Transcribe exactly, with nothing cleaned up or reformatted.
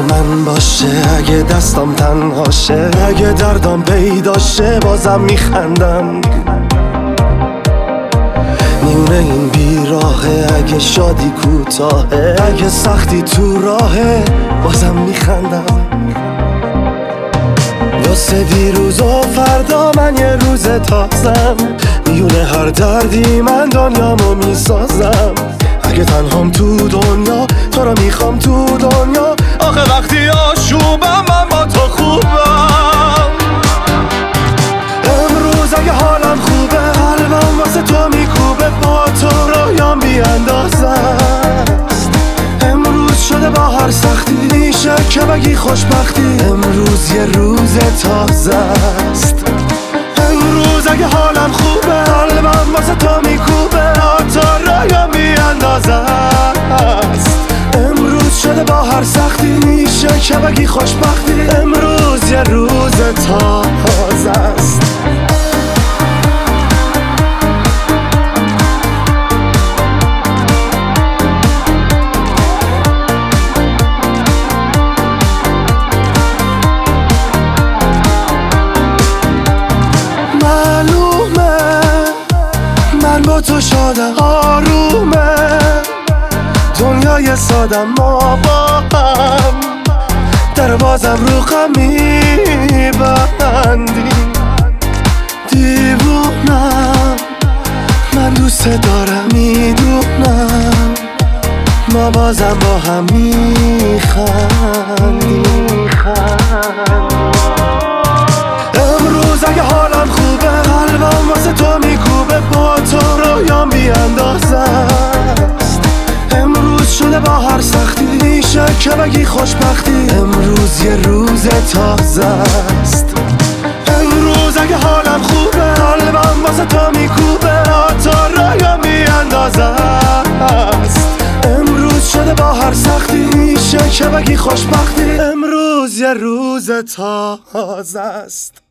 من باشه، اگه دستم تنهاشه، اگه دردم پیداشه بازم میخندم. میونه این بیراهه، اگه شادی کوتاهه، اگه سختی تو راهه بازم میخندم. واسه دیروز و فردا من یه روز تازم، میونه هر دردی من دنیامو میسازم. اگه تنهام تو دنیا تو رو میخوام تو دنیا، آخه وقتی آشوبم من با تو خوبم. امروز اگه حالم خوبه قلبم واسه تو میکوبه، با تو رویام بی اندازه است. امروز شده با هر سختی میشه که بگی خوشبختی، امروز یه روز تازه است. امروز اگه حالم خوبه قلبم واسه تو میکوبه، با تو رویام بی اندازه است. امروز شده با هر سختی میشه که بگی خوشبختی، امروز یه روز تازه است. من با تو شادم، آرومه دنیای سادم، ما با هم در بازم رو غم میبندیم. دیوونم من دوست دارم، میدونم ما بازم با هم میخندیم. امروز اگه حالم خوبه قلبم واسه تو میکوبه، با تو رویام بی اندازه است. امروز شده با هر سختی میشه که بگی خوشبختی، امروز یه روز تازه است. امروز اگه حالم خوبه قلبم واسه تو میکوبه، با تو رویام بی اندازه است. امروز شده با هر سختی میشه که بگی خوشبختی، امروز یه روز تازه است.